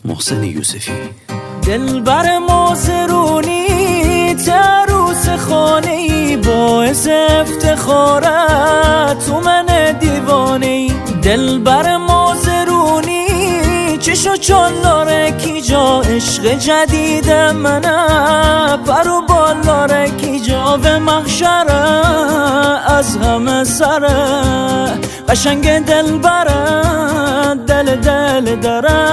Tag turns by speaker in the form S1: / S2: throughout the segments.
S1: محسن یوسفی.
S2: دلبر مازرونی عروس خانه‌ای، باعث افتخارت تو من دیوانه‌ای. دلبر مازرونی چشو چالاره کی جا، عشق جدید منه پرو بالاره کی جا، و محشره از همه سره قشنگ دلبره دل داره.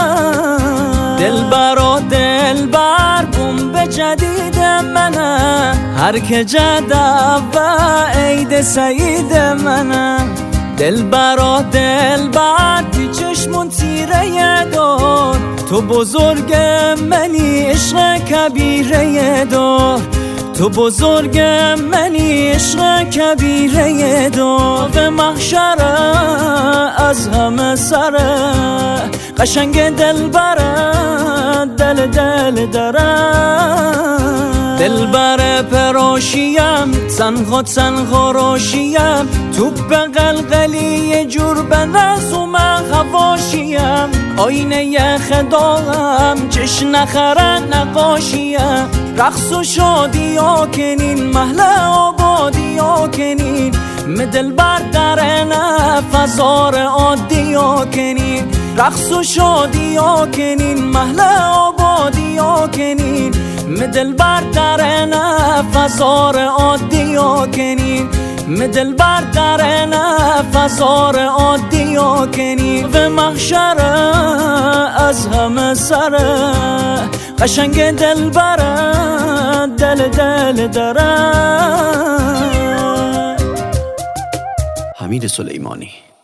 S2: دلبر و دلبر بوم جدید منه، هر که جده و عید سعید منه. دلبر و دلبر بی چشمون تیره دار، تو بزرگ منی عشق کبیره دار، تو بزرگ منی عشق کبیره دار، و محشره از همه سره قشنگ دلبره دل داره. دلبر پراشیم سن خوراشیم، تو قلقلی یه جور به نظوم خواشیم، آینه خداهم چش نخرن نقاشیم. رقص و شادی ها کنین محل آبادی ها کنین، دلبر در نفذار عادی ها کنین. رقص و شادی ها کنین محل آبادی ها کنین، دلبر در نفذار عادی ها کنین، دلبر در نفذار عادی ها کنین، و محشره از همه سره قشنگ دلبره دل داره.
S1: حمید سلیمانی.